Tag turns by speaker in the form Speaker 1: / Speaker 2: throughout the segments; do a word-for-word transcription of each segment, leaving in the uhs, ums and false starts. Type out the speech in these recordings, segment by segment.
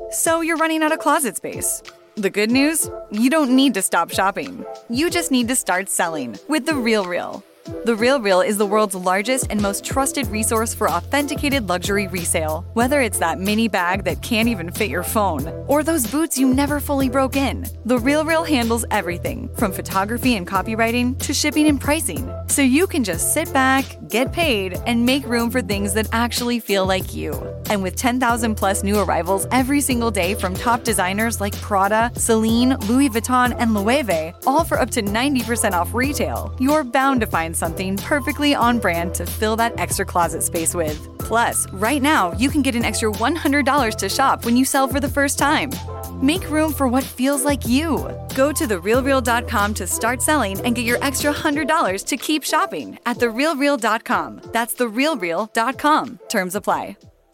Speaker 1: So you're running out of closet space. The good news? You don't need to stop shopping. You just need to start selling with The RealReal. The RealReal is the world's largest and most trusted resource for authenticated luxury resale. Whether it's that mini bag that can't even fit your phone, or those boots you never fully broke in, The RealReal handles everything from photography and copywriting to shipping and pricing. So you can just sit back, get paid, and make room for things that actually feel like you. And with ten thousand plus new arrivals every single day from top designers like Prada, Celine, Louis Vuitton, and Loewe, all for up to ninety percent off retail, you're bound to find something perfectly on brand to fill that extra closet space with. Plus, right now, you can get an extra one hundred dollars to shop when you sell for the first time. Make room for what feels like you. Go to the real real dot com to start selling and get your extra one hundred dollars to keep shopping at the real real dot com. That's the real real dot com. Terms apply.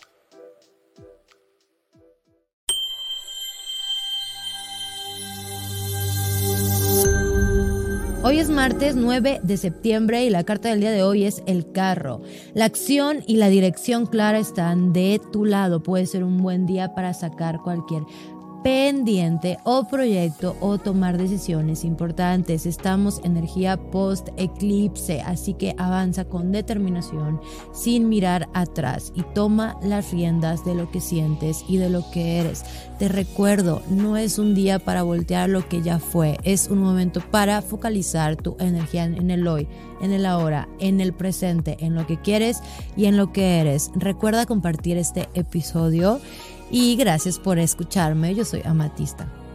Speaker 2: Hoy es martes nueve de septiembre y la carta del día de hoy es el carro. La acción y la dirección clara están de tu lado. Puede ser un buen día para sacar cualquier pendiente o proyecto o tomar decisiones importantes. Estamos energía post eclipse, así que avanza con determinación sin mirar atrás y toma las riendas de lo que sientes y de lo que eres. Te recuerdo, no es un día para voltear lo que ya fue, es un momento para focalizar tu energía en el hoy, en el ahora, en el presente, en lo que quieres y en lo que eres. Recuerda compartir este episodio y gracias por escucharme. Yo soy Amatista.